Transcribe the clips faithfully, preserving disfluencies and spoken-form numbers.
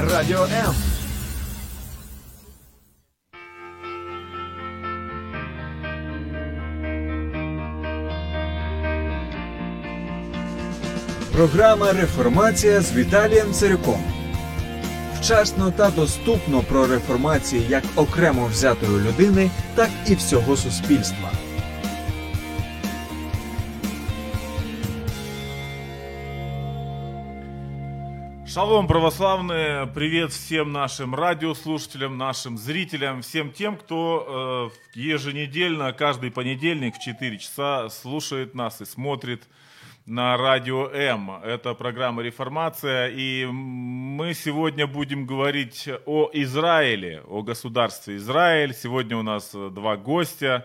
Радіо М. Програма «Реформація» з Віталієм Царюком. Вчасно та доступно про реформацію як окремо взятої людини, так і всього суспільства. Шалом, православные! Привет всем нашим радиослушателям, нашим зрителям, всем тем, кто э, еженедельно, каждый понедельник в четыре часа слушает нас и смотрит на Радио М. Это программа «Реформация», и мы сегодня будем говорить о Израиле, о государстве Израиль. Сегодня у нас два гостя.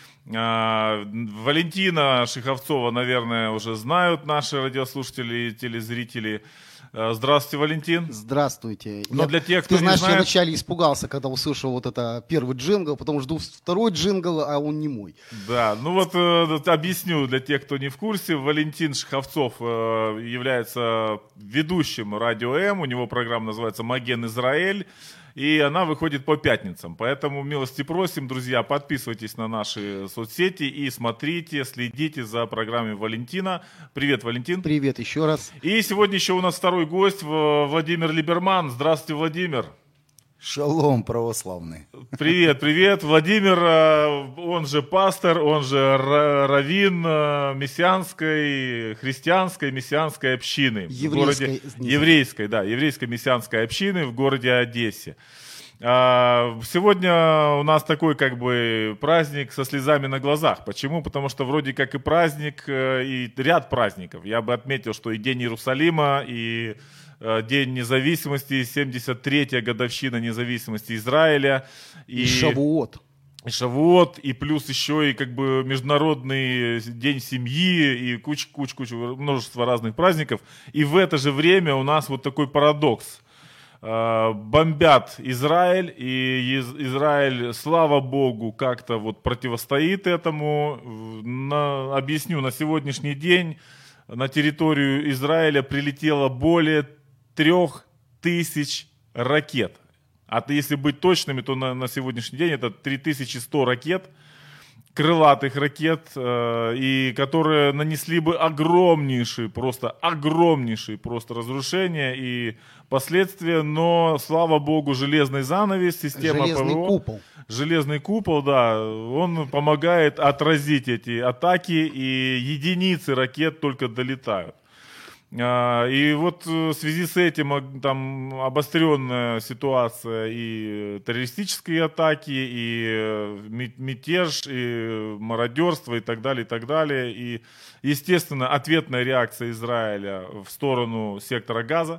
Валентина Шиховцова, наверное, уже знают наши радиослушатели и телезрители. Здравствуйте, Валентин. Здравствуйте. Но я, для тех, кто ты знаешь, не знает... я вначале испугался, когда услышал вот это первый джингл, потом жду второй джингл, а он не мой. Да, ну вот э, объясню для тех, кто не в курсе. Валентин Шиховцов э, является ведущим Радио М, у него программа называется «Маген Израиль», и она выходит по пятницам. Поэтому милости просим, друзья, подписывайтесь на наши соцсети и смотрите, следите за программой Валентина. Привет, Валентин. Привет еще раз. И сегодня еще у нас второй гость, Владимир Либерман. Здравствуйте, Владимир. Шалом, православный. Привет, привет. Владимир, он же пастор, он же раввин мессианской, христианской мессианской общины. Еврейской. В городе, еврейской, да, еврейской мессианской общины в городе Одессе. Сегодня у нас такой как бы праздник со слезами на глазах. Почему? Потому что вроде как и праздник, и ряд праздников. Я бы отметил, что и День Иерусалима, и День независимости, семьдесят третья годовщина независимости Израиля. И, и Шавуот. И Шавуот, и плюс еще и как бы Международный день семьи, и куча-куча, множество разных праздников. И в это же время у нас вот такой парадокс. Бомбят Израиль, и Израиль, слава Богу, как-то вот противостоит этому. На, объясню, на сегодняшний день на территорию Израиля прилетело более трех тысяч ракет. А если быть точными, то на, на сегодняшний день это три тысячи сто ракет, крылатых ракет, э, и которые нанесли бы огромнейшие, просто огромнейшие просто разрушения и последствия. Но, слава Богу, железный занавес, система железный ПВО. Купол. Железный купол, да, он помогает отразить эти атаки, и единицы ракет только долетают. И вот в связи с этим там обостренная ситуация и террористические атаки, и мятеж, и мародерство, и так далее, и так далее. И, естественно, ответная реакция Израиля в сторону сектора Газа.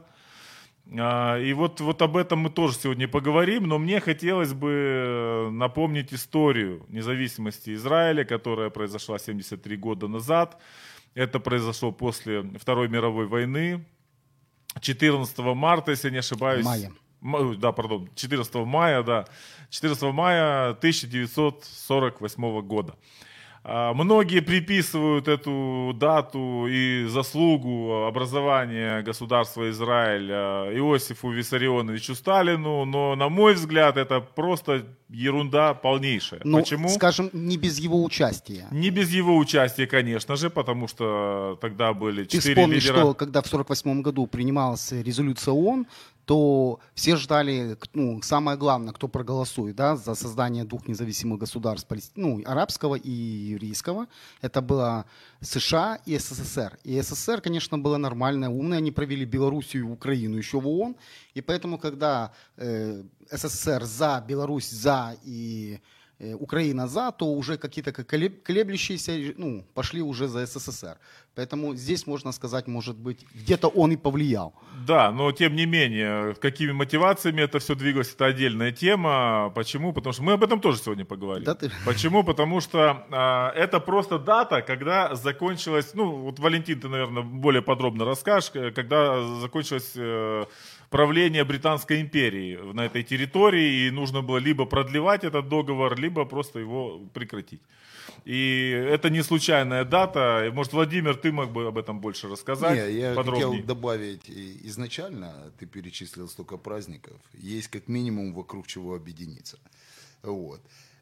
И вот, вот об этом мы тоже сегодня поговорим, но мне хотелось бы напомнить историю независимости Израиля, которая произошла семьдесят три года назад. Это произошло после Второй мировой войны, четырнадцатого марта, если не ошибаюсь. Мая. Да, пардон, четырнадцатого мая, да, четырнадцатого мая тысяча девятьсот сорок восьмого года. Многие приписывают эту дату и заслугу образования государства Израиль Иосифу Виссарионовичу Сталину, но, на мой взгляд, это просто ерунда полнейшая. Ну, почему? Скажем, не без его участия. Не без его участия, конечно же, потому что тогда были Ты четыре вспомни, лидера. что когда в сорок восьмом году принималась резолюция ООН, то все ждали, ну, самое главное, кто проголосует, да, за создание двух независимых государств, ну, арабского и еврейского. Это было США и СССР. И СССР, конечно, было нормальное, умное. Они провели Белоруссию и Украину еще в ООН. И поэтому, когда э, СССР за, Беларусь за и э, Украина за, то уже какие-то колеблющиеся, ну, пошли уже за СССР. Поэтому здесь, можно сказать, может быть, где-то он и повлиял. Да, но тем не менее, какими мотивациями это все двигалось, это отдельная тема. Почему? Потому что мы об этом тоже сегодня поговорим. Да ты... Почему? Потому что э, это просто дата, когда закончилась, ну, вот Валентин, ты, наверное, более подробно расскажешь, когда закончилось э, правление Британской империи на этой территории, и нужно было либо продлевать этот договор, либо просто его прекратить. И это не случайная дата. Может, Владимир, ты мог бы об этом больше рассказать? Не, я подробнее? хотел добавить, и изначально ты перечислил столько праздников, есть как минимум вокруг чего объединиться. Вот.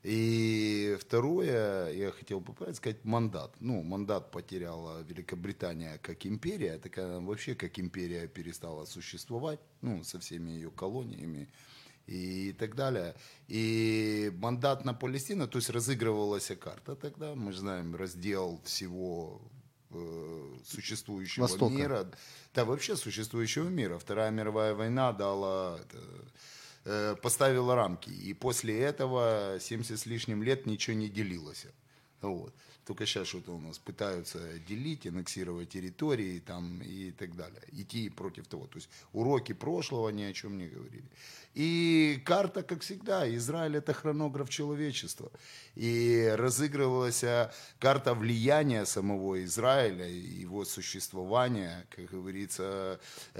И второе, я хотел бы сказать, мандат. Ну, мандат потеряла Великобритания как империя, так она вообще как империя перестала существовать, ну, со всеми ее колониями и так далее. И мандат на Палестину, то есть разыгрывалась карта тогда, мы знаем, раздел всего э, существующего Востока. мира, да, вообще существующего мира. Вторая мировая война дала... Это, поставила рамки. И после этого семьдесят с лишним лет ничего не делилось. Вот. Только сейчас что-то у нас пытаются делить, аннексировать территории там, и так далее. Идти против того. То есть уроки прошлого ни о чем не говорили. И карта, как всегда, Израиль — это хронограф человечества. И разыгрывалась карта влияния самого Израиля, его существования, как говорится,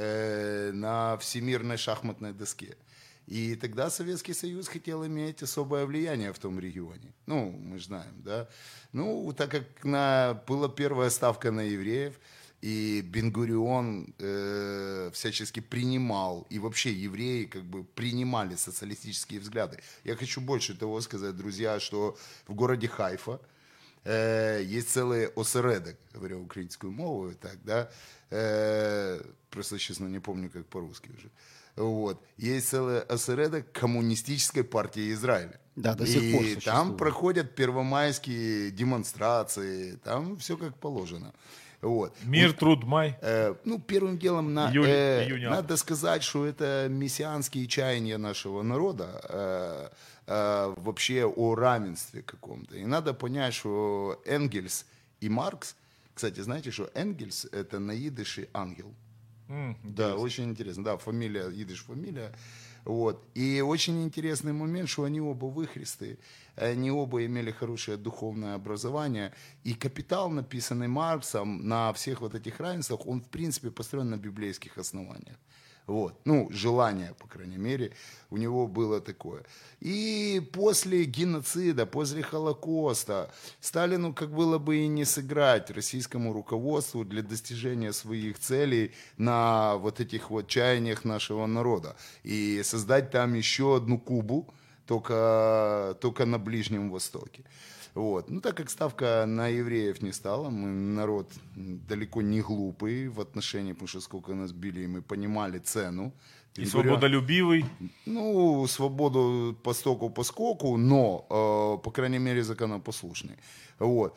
на всемирной шахматной доске. И тогда Советский Союз хотел иметь особое влияние в том регионе. Ну, мы же знаем, да. Ну, так как на, была первая ставка на евреев, и Бен-Гурион э, всячески принимал, и вообще евреи как бы принимали социалистические взгляды. Я хочу больше того сказать, друзья, что в городе Хайфа э, есть целый осередок, говорю украинскую мову, так, да, э, просто, честно, не помню, как по-русски уже. Вот. Есть целый осередок коммунистической партии Израиля. Да, до сих и пор там существует. проходят первомайские демонстрации, там все как положено. Вот. Мир, труд, май. Э, ну, первым делом на, Июль, э, июнь, надо сказать, что это мессианские чаяния нашего народа э, э, вообще о равенстве каком-то. И надо понять, что Энгельс и Маркс, кстати, знаете, что Энгельс — это на идыше ангел. М, Да, очень интересно. Да, фамилия, идыш фамилия. Вот. И очень интересный момент, что они оба выхристы, они оба имели хорошее духовное образование. И «Капитал», написанный Марксом на всех вот этих равенствах, он в принципе построен на библейских основаниях. Вот. Ну, желание, по крайней мере, у него было такое. И после геноцида, после Холокоста Сталину как было бы и не сыграть российскому руководству для достижения своих целей на вот этих вот чаяниях нашего народа. И создать там еще одну Кубу, только, только на Ближнем Востоке. Вот. Ну, так как ставка на евреев не стала, мы народ далеко не глупый в отношении, потому что сколько нас били, и мы понимали цену. И свободолюбивый. Ну, свободу по стоку, по скоку, но, э, по крайней мере, законопослушный. Вот.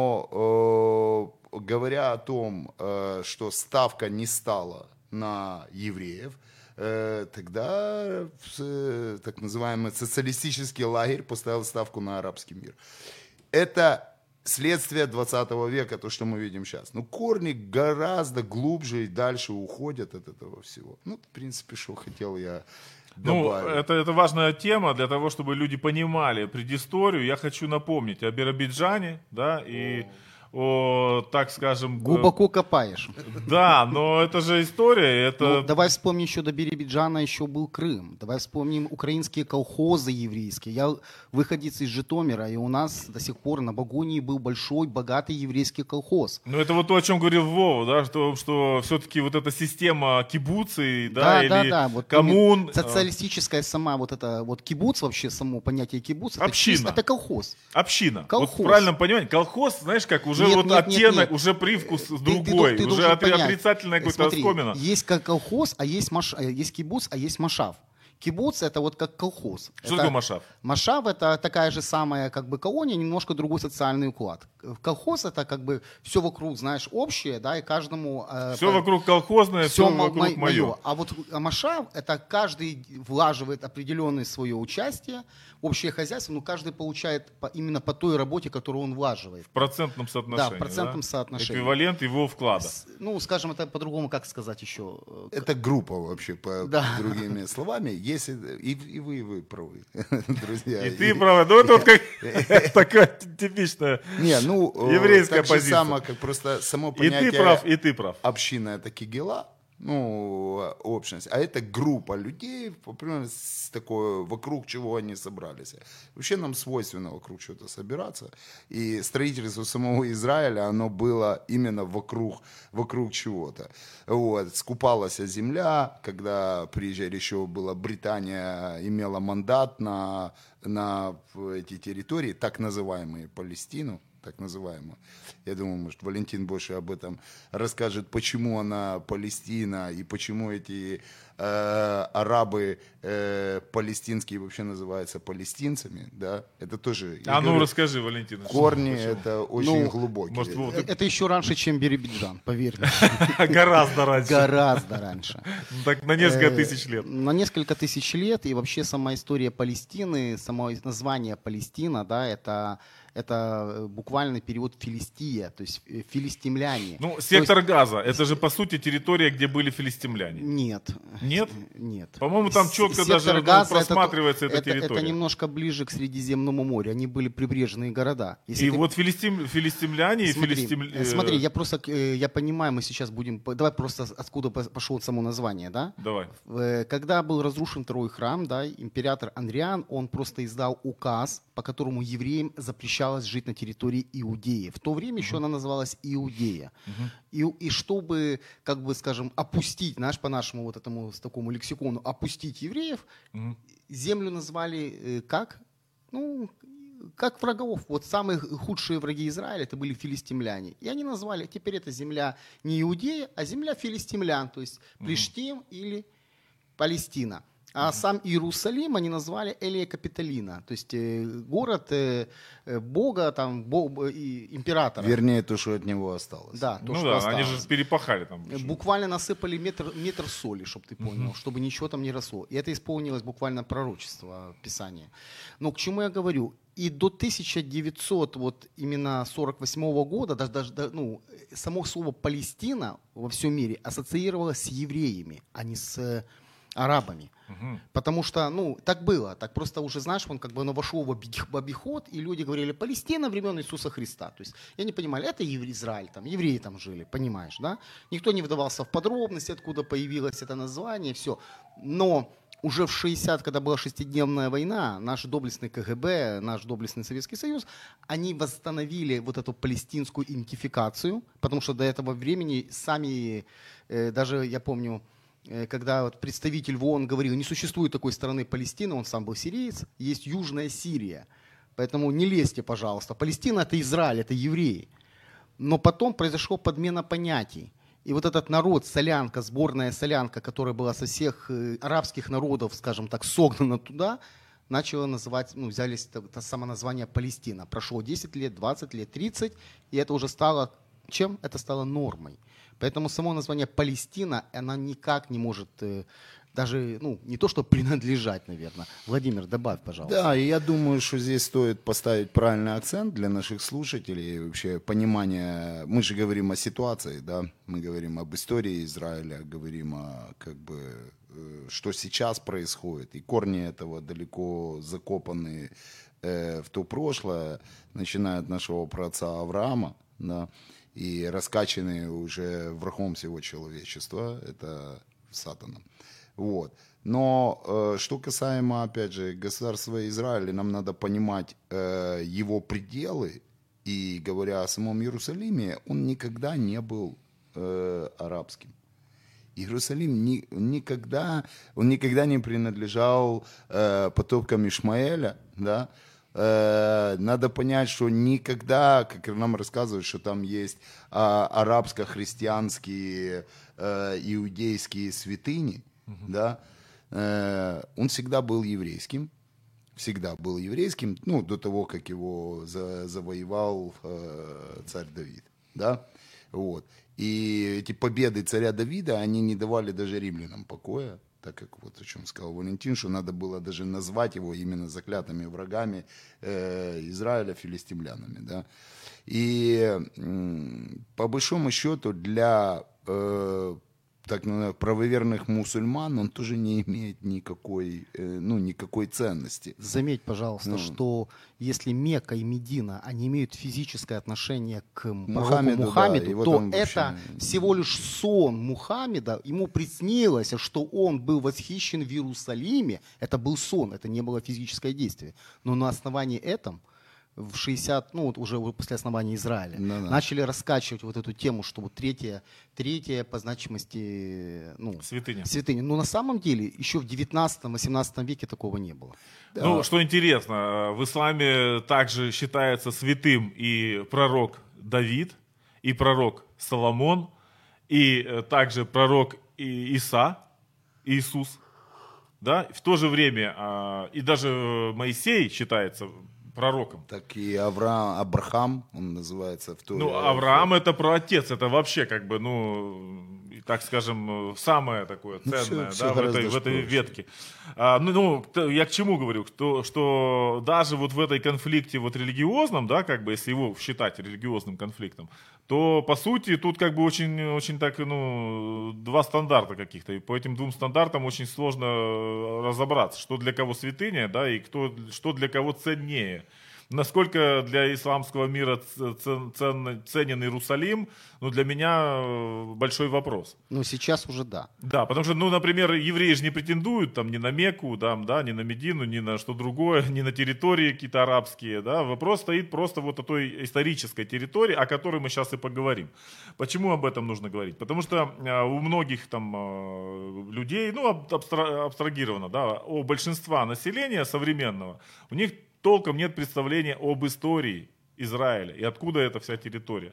Но, э, говоря о том, э, что ставка не стала на евреев, э, тогда э, так называемый социалистический лагерь поставил ставку на арабский мир. Это следствие двадцатого века, то, что мы видим сейчас. Но корни гораздо глубже и дальше уходят от этого всего. Ну, в принципе, что хотел я Ну, добавить. это, это важная тема для того, чтобы люди понимали предысторию. Я хочу напомнить о Биробиджане, да, и о, так скажем... Глубоко копаешь. Да, но это же история, это... Ну, давай вспомним, еще до Биробиджана еще был Крым. Давай вспомним украинские колхозы еврейские. Я выходец из Житомира, и у нас до сих пор на Багунии был большой, богатый еврейский колхоз. Ну, это вот то, о чем говорил Вова, да, что, что все-таки вот эта система кибуцей, да, Да, или да, да. Вот коммун... социалистическая сама вот это вот кибуц, вообще само понятие кибуц, это, Община. чисто- это колхоз. Община. Колхоз. Вот в правильном понимании, колхоз, знаешь, как уже Нет, вот нет, нет, оттенок, нет. уже привкус Ты- ты другой, ду- ты уже должен отри- понять. отрицательная какая-то Смотри, оскомина. есть как колхоз, а есть, маш... а есть кибуц, а есть машав. Кибуц это вот как колхоз. Что Это- такое машав? Машав это такая же самая как бы колония, немножко другой социальный уклад. Колхоз это как бы все вокруг, знаешь, общее, да, и каждому... э, Все по- вокруг колхозное, все, всё мо- вокруг мо- мое. моё. А вот а машав это каждый влаживает определенное свое участие, общее хозяйство, но каждый получает по, именно по той работе, которую он влаживает. В процентном соотношении. Да, в процентном да? соотношении. Эквивалент его вклада. С- Ну, скажем, это по-другому, как сказать еще? э, Это группа вообще, по Да. другими словами. Если, и, и вы, и вы правы, друзья. И ты прав. Ну, это вот как такая типичная. Не, ну, э, Еврейская так же позиция. само, как просто само И понятие ты прав, и ты прав. община — это кигела, ну, общность, а это группа людей, примерно с такой, вокруг чего они собрались. Вообще нам свойственно вокруг чего-то собираться, и строительство самого Израиля, оно было именно вокруг, вокруг чего-то. Вот. Скупалась земля, когда приезжали, еще была Британия, имела мандат на, на эти территории, так называемые Палестину, так называемую. Я думаю, может, Валентин больше об этом расскажет, почему она Палестина и почему эти э, арабы э, палестинские вообще называются палестинцами, да? Это тоже... А ну говорю, расскажи, Валентин. корни Почему? это очень Ну, глубокие. может, Вов, ты- Это еще раньше, чем Биробиджан, поверь мне. Гораздо раньше. Гораздо раньше. Ну, так на несколько Э, тысяч лет. На несколько тысяч лет, и вообще сама история Палестины, само название Палестина, да, это, это буквально перевод Филистия, то есть э, филистимляне. Ну, То сектор Газа, это же по сути территория, где были филистимляне. Нет. Нет? Нет. По-моему, там С- четко сектор даже ну, Газа это просматривается то- эта это, территория. Это немножко ближе к Средиземному морю. Они были прибрежные города. Если И ты- вот филистим, филистимляне и Смотри, филистим... э, смотри, я просто, э, я понимаю, мы сейчас будем, по- давай просто откуда по- пошло само название, да? Давай. Э, Когда был разрушен второй храм, да, император Андриан, он просто издал указ, по которому евреям запрещалось жить на территории Иудеи. В то время еще она называлась Иудея. И, и чтобы, как бы, скажем, опустить, знаешь, по нашему вот этому с такому лексикону, опустить евреев, Мгм. землю назвали э, как? Ну, как врагов. Вот самые худшие враги Израиля это были филистимляне. И они назвали, теперь эта земля не Иудея, а земля филистимлян, то есть Плештим или Палестина. А сам Иерусалим они назвали Элия Капитолина, то есть э, город э, э, бога, там, бо- и императора. Вернее, то, что от него осталось. Да, то, Ну что да, осталось. они же перепахали там. Э, Буквально насыпали метр, метр соли, чтобы ты понял, чтобы ничего там не росло. И это исполнилось буквально пророчество Писания. Но к чему я говорю? И до тысяча девятьсот вот именно сорок восьмого года даже, даже да, ну, само слово Палестина во всем мире ассоциировалось с евреями, а не с э, арабами. Мгм. Потому что, ну, так было. Так просто уже, знаешь, он как бы оно вошло в оби- в обиход, и люди говорили, Палестина времен Иисуса Христа. То есть, я не понимали, это евре- Израиль, там, евреи там жили, понимаешь, да? Никто не вдавался в подробности, откуда появилось это название, все. Но уже в шестидесятых, когда была шестидневная война, наш доблестный КГБ, наш доблестный Советский Союз, они восстановили вот эту палестинскую идентификацию, потому что до этого времени сами, э, даже я помню, э, когда вот представитель в ООН говорил, не существует такой страны Палестина, он сам был сириец, есть Южная Сирия. Поэтому не лезьте, пожалуйста. Палестина – это Израиль, это евреи. Но потом произошла подмена понятий. И вот этот народ, солянка, сборная солянка, которая была со всех э, арабских народов, скажем так, согнана туда, начала называть, ну, взялись это, это самоназвание Палестина. Прошло десять лет, двадцать лет, тридцать, и это уже стало, чем? Это стало нормой. Поэтому само название Палестина, она никак не может э, даже, ну, не то что принадлежать, наверное. Владимир, добавь, пожалуйста. Да, и я думаю, что здесь стоит поставить правильный акцент для наших слушателей, и вообще понимание, мы же говорим о ситуации, да, мы говорим об истории Израиля, говорим о, как бы, э, что сейчас происходит, и корни этого далеко закопаны э, в то прошлое, начиная от нашего праотца Авраама, да, и раскачаны уже врагом всего человечества, это сатаном. Вот. Но э, что касаемо, опять же, государства Израиля, нам надо понимать э, его пределы. И говоря о самом Иерусалиме, он никогда не был э, арабским. Иерусалим ни, никогда, он никогда не принадлежал э, потомкам Ишмаэля, да. Э, надо понять, что никогда, как нам рассказывают, что там есть э, арабско-христианские, э, иудейские святыни, да, э, он всегда был еврейским, всегда был еврейским, ну, до того, как его за, завоевал э, царь Давид, да, вот. И эти победы царя Давида, они не давали даже римлянам покоя, так как вот о чем сказал Валентин, что надо было даже назвать его именно заклятыми врагами э, Израиля, филистимлянами, да. И м, по большому счету для э, так называемых правоверных мусульман, он тоже не имеет никакой, э, ну, никакой ценности. Заметь, пожалуйста, Ну. что если Мекка и Медина, они имеют физическое отношение к Мухаммеду, Мухаммеду, да, Мухаммеду его то там вообще это не- всего лишь сон Мухаммеда. Ему приснилось, что он был восхищен в Иерусалиме. Это был сон, это не было физическое действие. Но на основании этом в шестьдесят, ну вот уже после основания Израиля, Да-да. начали раскачивать вот эту тему, что вот третья, третья по значимости, ну, Святыня. святыня. Но на самом деле еще в девятнадцатом-восемнадцатом веке такого не было. Ну, что интересно, в исламе также считается святым и пророк Давид, и пророк Соломон, и э, также пророк И- Иса, Иисус. Да? В то же время а, и даже Моисей считается пророком. Так и Авраам, Абрахам, он называется в Торе. Ну, Авраам это праотец, это вообще как бы, ну, и, так скажем, самое такое Ну, всё- ценное, всё да, в гораздо этой, в этой проще. ветке. А, ну, ну, т- я к чему говорю? Что, что даже вот в этой конфликте вот религиозном, да, как бы, если его считать религиозным конфликтом, то, по сути, тут как бы очень, очень так, ну, два стандарта каких-то. И по этим двум стандартам очень сложно э, разобраться, что для кого святыня, да, и кто, что для кого ценнее. Насколько для исламского мира ц- цен- цен- ценен Иерусалим, ну, для меня э, большой вопрос. Но сейчас уже да. Да, потому что, ну, например, евреи же не претендуют там ни на Мекку, да, да, ни на Медину, ни на что другое, ни на территории какие-то арабские, да. Вопрос стоит просто вот о той исторической территории, о которой мы сейчас и поговорим. Почему об этом нужно говорить? Потому что э, у многих там э, людей, ну, аб- абстра- абстрагировано, да, у большинства населения современного, у них толком нет представления об истории Израиля и откуда эта вся территория.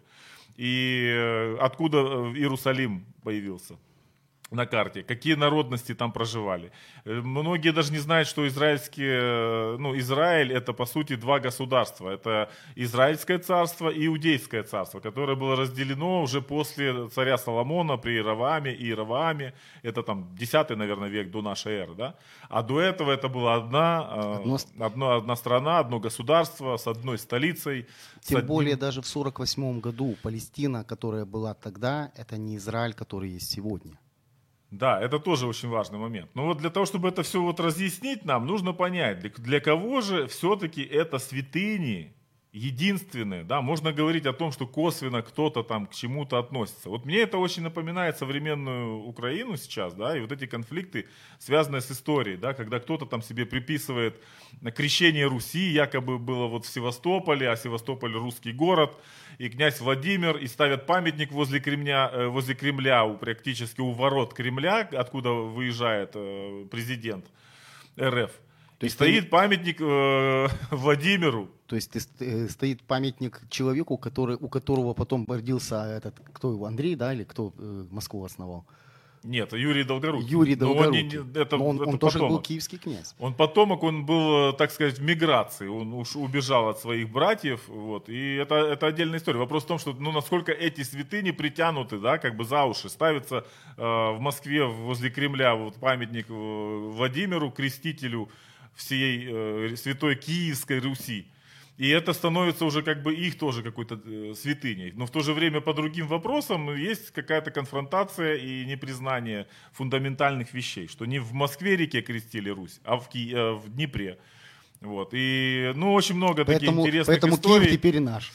И э, откуда э, Иерусалим появился на карте, какие народности там проживали. Э, Многие даже не знают, что израильские, э, ну, Израиль это по сути два государства. Это Израильское царство и Иудейское царство, которое было разделено уже после царя Соломона при Иеравааме и Иеравааме. Это там десятый, наверное, век до нашей эры. Да? А до этого это была одна, э, Одно- одно, одна страна, одно государство с одной столицей. с Тем одним- более даже в сорок восьмом году Палестина, которая была тогда, это не Израиль, который есть сегодня. Да, это тоже очень важный момент. Но вот для того, чтобы это все вот разъяснить нам, нужно понять, для, для кого же все-таки это святыни единственные, да, можно говорить о том, что косвенно кто-то там к чему-то относится. Вот мне это очень напоминает современную Украину сейчас, да, и вот эти конфликты, связанные с историей, да, когда кто-то там себе приписывает крещение Руси, якобы было вот в Севастополе, а Севастополь русский город, и князь Владимир, и ставят памятник возле Кремля, э, возле Кремля, у, практически у ворот Кремля, откуда выезжает э, президент РФ. То И есть стоит памятник э, Владимиру. То есть ты ст- э, стоит памятник человеку, который, у которого потом родился этот, кто его, Андрей, да, или кто э, Москву основал? Нет, Юрий Долгорукий. Юрий Но он, Долгорукий. не- не- это, Но он, это он тоже был потомок. киевский князь. Он потомок, он был, э, так сказать, в миграции. Он уж убежал от своих братьев. Вот, и это, это отдельная история. Вопрос в том, что ну, насколько эти святыни притянуты, да, как бы за уши. Ставится э, в Москве возле Кремля вот, памятник э, Владимиру, крестителю всей э, святой Киевской Руси. И это становится уже как бы их тоже какой-то э, святыней. Но в то же время по другим вопросам есть какая-то конфронтация и непризнание фундаментальных вещей. Что не в Москве-реке крестили Русь, а в, Ки- э, в Днепре. Вот. И ну, очень много таких Поэтому, интересных поэтому историй. Киев теперь и наш.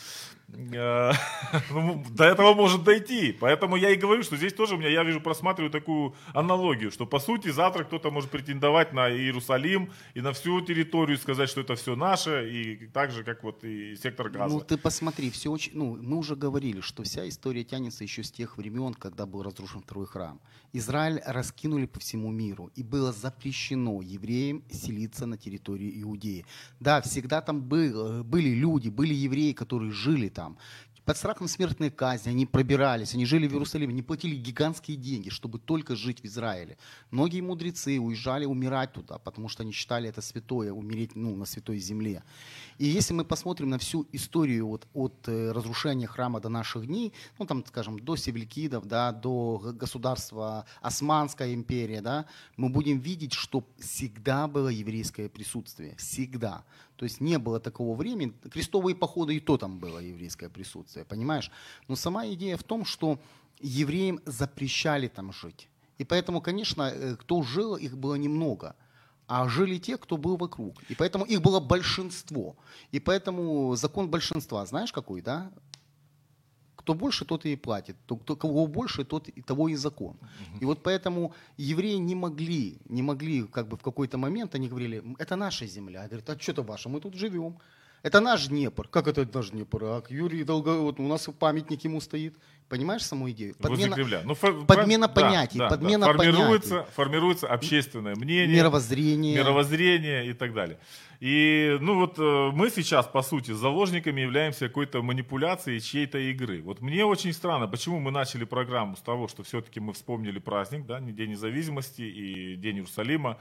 Э, ну, до этого может дойти. Поэтому я и говорю, что здесь тоже у меня, я вижу, просматриваю такую аналогию, что по сути завтра кто-то может претендовать на Иерусалим и на всю территорию, сказать, что это все наше, и так же, как вот и сектор Газа. Ну ты посмотри, все очень, ну мы уже говорили, что вся история тянется еще с тех времен, когда был разрушен второй храм. Израиль раскинули по всему миру, и было запрещено евреям селиться на территории Иудеи. Да, всегда там был, были люди, были евреи, которые жили там. Под страхом смертной казни они пробирались, они жили в Иерусалиме, они платили гигантские деньги, чтобы только жить в Израиле. Многие мудрецы уезжали умирать туда, потому что они считали это святое, умереть ну, на святой земле. И если мы посмотрим на всю историю вот, от э, разрушения храма до наших дней, ну там, скажем, до севликидов, да, до г- государства Османская империя, да, мы будем видеть, что всегда было еврейское присутствие. Всегда. То есть не было такого времени. Крестовые походы и то там было еврейское присутствие, понимаешь? Но сама идея в том, что евреям запрещали там жить. И поэтому, конечно, э, кто жил, их было немного. А жили те, кто был вокруг. И поэтому их было большинство. И поэтому закон большинства, знаешь какой, да? Кто больше, тот и платит. Кто, кого больше, тот и того и закон. И вот поэтому евреи не могли, не могли как бы в какой-то момент, они говорили, это наша земля. Говорят, а что это ваше, мы тут живем. Это наш Днепр. Как это наш Днепр? А Юрий Долго... вот у нас памятник ему стоит. Понимаешь саму идею? Возле Кремля. Ну, фор... подмена да, понятий. Да, подмена да. Формируется, понятий. формируется общественное мнение, мировоззрение. мировоззрение и так далее. И ну вот мы сейчас, по сути, заложниками являемся какой-то манипуляцией чьей-то игры. Вот мне очень странно, почему мы начали программу с того, что все-таки мы вспомнили праздник, да, День независимости и День Иерусалима.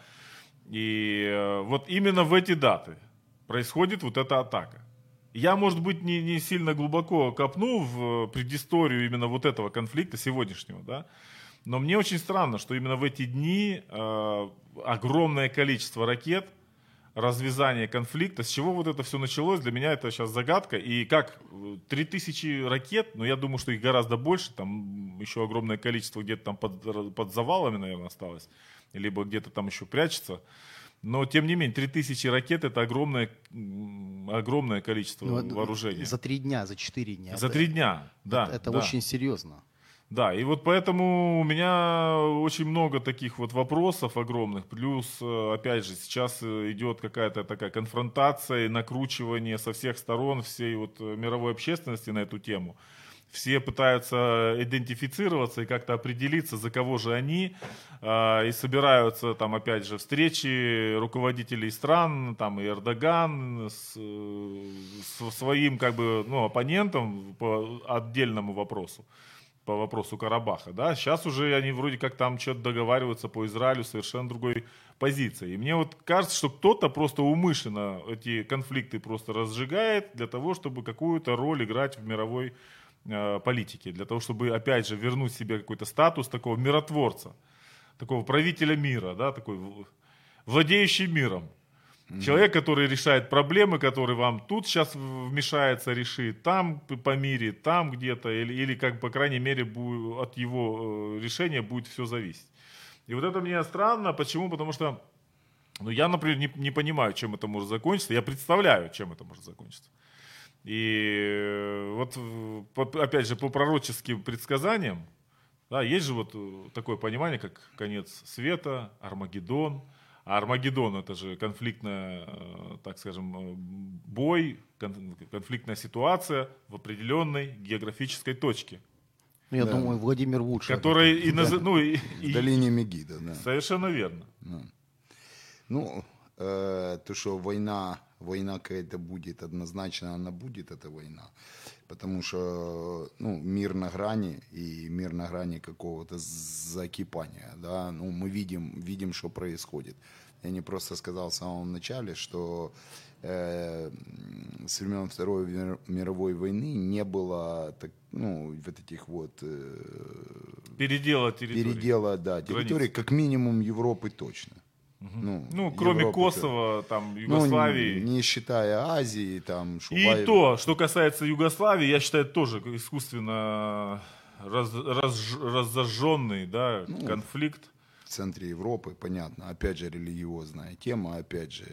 И вот именно в эти даты происходит вот эта атака. Я, может быть, не, не сильно глубоко копну в предысторию именно вот этого конфликта сегодняшнего, да, но мне очень странно, что именно в эти дни э, огромное количество ракет, развязание конфликта, с чего вот это все началось, для меня это сейчас загадка. И как три тысячи ракет, но я думаю, что их гораздо больше, там еще огромное количество где-то там под, под завалами, наверное, осталось, либо где-то там еще прячется. Но, тем не менее, три тысячи ракет – это огромное, огромное количество ну, вооружения. За три дня, за четыре дня. За это, три дня, да. Это, это да. очень серьезно. Да, и вот поэтому у меня очень много таких вот вопросов огромных. Плюс, опять же, сейчас идет какая-то такая конфронтация и накручивание со всех сторон всей вот мировой общественности на эту тему. Все пытаются идентифицироваться и как-то определиться, за кого же они, и собираются там опять же встречи руководителей стран, там и Эрдоган с, с своим как бы ну, оппонентом по отдельному вопросу, по вопросу Карабаха, да. Сейчас уже они вроде как там что-то договариваются по Израилю совершенно другой позиции. И мне вот кажется, что кто-то просто умышленно эти конфликты просто разжигает для того, чтобы какую-то роль играть в мировой политики, для того, чтобы, опять же, вернуть себе какой-то статус такого миротворца, такого правителя мира, да, такой владеющий миром. Mm-hmm. Человек, который решает проблемы, который вам тут сейчас вмешается, решит, там помирит, там где-то, или, или как, по крайней мере, будет, от его решения будет все зависеть. И вот это мне странно. Почему? Потому что ну, я, например, не, не понимаю, чем это может закончиться. Я представляю, чем это может закончиться. И вот, опять же, по пророческим предсказаниям, да, есть же вот такое понимание, как конец света, Армагеддон. А Армагеддон – это же конфликтная, так скажем, бой, конфликтная ситуация в определенной географической точке. Я да. думаю, Владимир лучше. Которая и, да. ну, и, в долине Мегидо, да. Совершенно верно. Да. Ну, э, то, что война... Война какая-то будет, однозначно она будет, эта война. Потому что ну, мир на грани, и мир на грани какого-то закипания. Да? Ну, мы видим, видим, что происходит. Я не просто сказал в самом начале, что э, с времен Второй мировой войны не было так, ну, вот этих вот... Э, передела территории. Передела, да, территории, как минимум Европы точно. Угу. Ну, ну, кроме Европы, Косово, там, Югославии. Ну, не, не считая Азии, там, И Шубаева. то, что касается Югославии, я считаю, тоже искусственно раз, раз, разожженный да, ну, конфликт. В центре Европы, понятно, опять же, религиозная тема, опять же,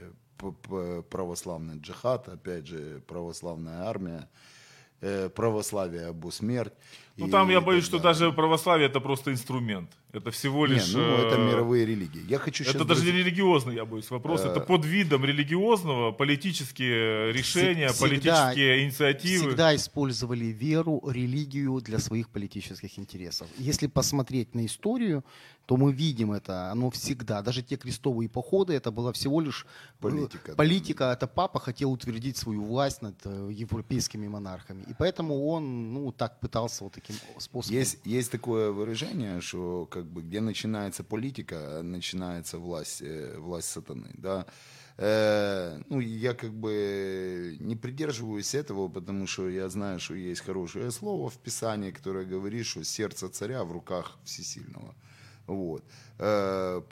православный джихад, опять же, православная армия, православие або смерть. Ну, там я боюсь, что даже православие это просто инструмент. Это всего лишь... Не, ну, это мировые религии. Я хочу это сейчас... даже не религиозный, я боюсь, вопрос. Это под видом религиозного политические решения, всегда, политические инициативы. Всегда использовали веру, религию для своих политических интересов. Если посмотреть на историю, то мы видим это, оно всегда. Даже те крестовые походы, это была всего лишь политика. Политика, да. Это папа хотел утвердить свою власть над европейскими монархами. И поэтому он ну, так пытался вот таким способом. Есть, есть такое выражение, что как бы, где начинается политика, начинается власть, власть сатаны. Да? Э, ну, я как бы не придерживаюсь этого, потому что я знаю, что есть хорошее слово в Писании, которое говорит, что сердце царя в руках всесильного. Вот. Э,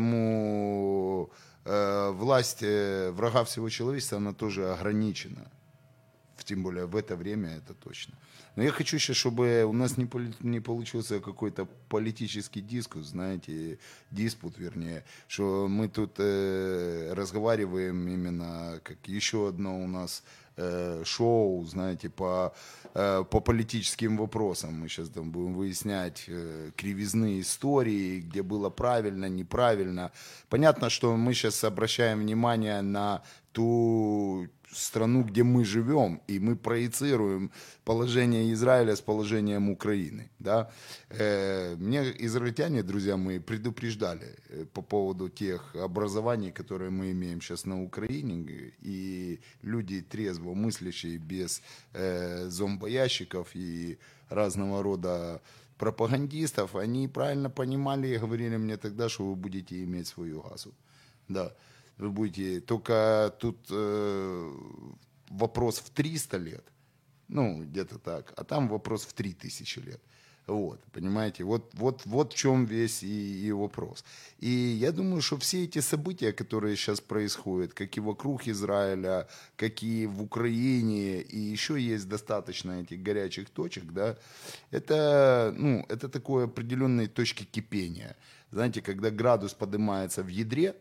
поэтому э, власть врага всего человечества, она тоже ограничена. Тем более в это время это точно. Но я хочу сейчас, чтобы у нас не, поли- не получился какой-то политический дискус, знаете, диспут, вернее, что мы тут э, разговариваем именно как еще одно у нас э, шоу, знаете, по, э, по политическим вопросам. Мы сейчас там будем выяснять э, кривизны истории, где было правильно, неправильно. Понятно, что мы сейчас обращаем внимание на ту страну, где мы живем, и мы проецируем положение Израиля с положением Украины. Да? Э, мне израильтяне, друзья мои, предупреждали э, по поводу тех образований, которые мы имеем сейчас на Украине, и люди трезво мыслящие, без э, зомбоящиков и разного рода пропагандистов, они правильно понимали и говорили мне тогда, что вы будете иметь свою газу. Да. Вы будете, только тут э, вопрос в триста лет, ну, где-то так, а там вопрос в три тысячи лет. Вот, понимаете, вот, вот, вот в чем весь и, и вопрос. И я думаю, что все эти события, которые сейчас происходят, как и вокруг Израиля, как и в Украине, и еще есть достаточно этих горячих точек, да, это, ну, это такой определенные точки кипения. Знаете, когда градус поднимается в ядре,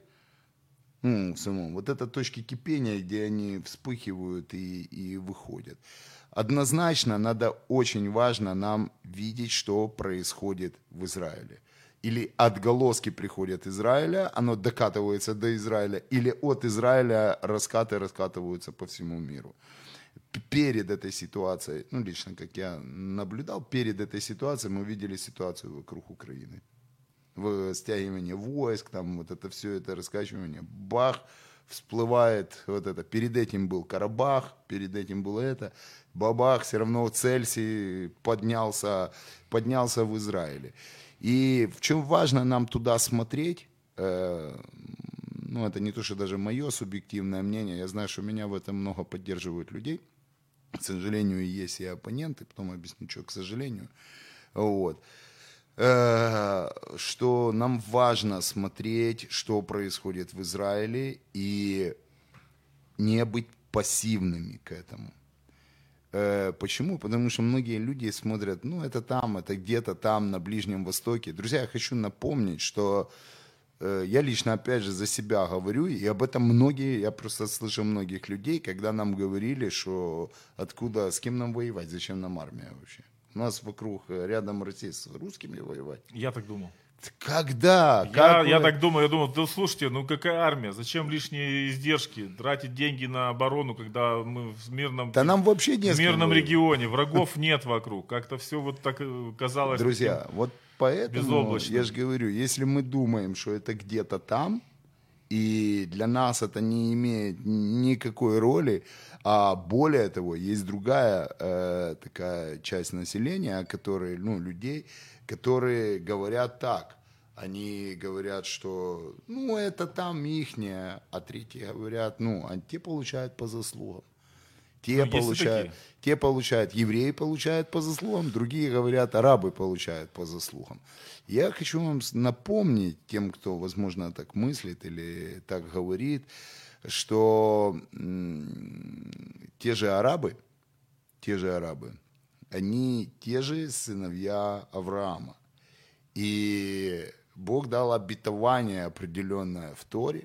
ну, самом. Вот это точки кипения, где они вспыхивают и, и выходят. Однозначно, надо, очень важно нам видеть, что происходит в Израиле. Или отголоски приходят из Израиля, оно докатывается до Израиля, или от Израиля раскаты раскатываются по всему миру. Перед этой ситуацией, ну, лично, как я наблюдал, перед этой ситуацией мы видели ситуацию вокруг Украины. В стягивание войск, там вот это все это раскачивание, бах, всплывает вот это. Перед этим был Карабах, перед этим было это, бабах, все равно Цельсий поднялся, поднялся в Израиле. И в чем важно нам туда смотреть, э, ну это не то, что даже мое субъективное мнение, я знаю, что меня в этом много поддерживают людей, к сожалению, есть и оппоненты, потом объясню, что к сожалению, вот. Что нам важно смотреть, что происходит в Израиле, и не быть пассивными к этому. Почему? Потому что многие люди смотрят, ну это там, это где-то там, на Ближнем Востоке. Друзья, я хочу напомнить, что я лично, опять же, за себя говорю, и об этом многие, я просто слышал многих людей, когда нам говорили, что откуда, с кем нам воевать, зачем нам армия вообще. У нас вокруг, рядом Россия, с русскими воевать. Я так думал. Когда? Я, Как я вы... так думаю, я думал, да слушайте, ну какая армия, зачем лишние издержки, тратить деньги на оборону, когда мы в мирном, да нам вообще не в мирном воевать. регионе, врагов нет вокруг, как-то все вот так казалось. Друзья, таким вот поэтому, безоблачным. я же говорю, если мы думаем, что это где-то там, и для нас это не имеет никакой роли, а более того, есть другая э, такая часть населения, которые, ну, людей, которые говорят так. Они говорят, что, ну, это там ихнее, а третьи говорят, ну, а те получают по заслугам. Те, ну, получают, те получают, евреи получают по заслугам, другие говорят, арабы получают по заслугам. Я хочу вам напомнить тем, кто, возможно, так мыслит или так говорит, что м- те же арабы, те же арабы, они те же сыновья Авраама. И Бог дал обетование определенное в Торе,